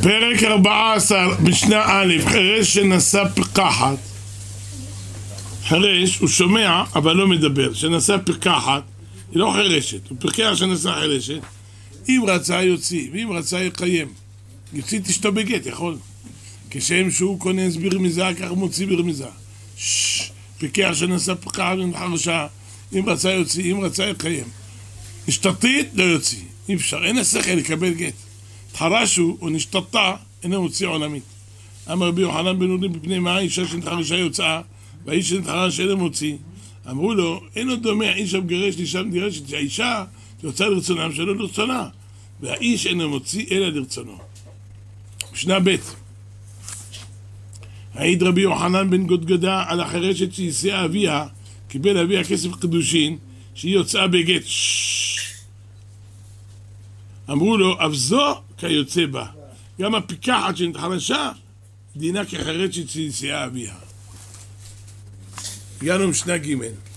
פרק 14, משנה א', חירש שנשא פרקחת. חירש, הוא שומע אבל לא מדבר. שנשא פרקחת, היא לא חירשת, הוא פרקח שנשא חירשת. אם רצה יוציא, ואם רצה יקיים. יוציא תשתו בגט, יכול. כשם שהוא כונס ברמיזה, כך מוציא ברמיזה. פרקח שנשא פרקחת וחרשה, אם רצה יוציא, אם רצה יקיים. השתתית לא יוציא, אי אפשר, אין השכל לקבל גט. תחרשו או נשתתה, אינה מוציא עולמית. אמר רבי יוחנן בן נורי בפני מה אישה שנתחרשה יוצאה, והאיש שנתחרש אינה מוציא. אמרו לו, אינו דומה האיש המגרש לאישה מגרשת, שהאישה יוצאה לרצונם שלא לרצונה, והאיש אינו מוציא אלא לרצונו. משנה ב' העיד רבי יוחנן בן גודגדה על החירשת שהסיעה אביה, קיבל אביה כסף קדושין, שהיא יוצאה בגט. אמרו לו, אף זו כיוצא בה. גם הפיקחת שנתחרשה, דינה כחירשת שהסיעה אביה. הגענו משנה ג'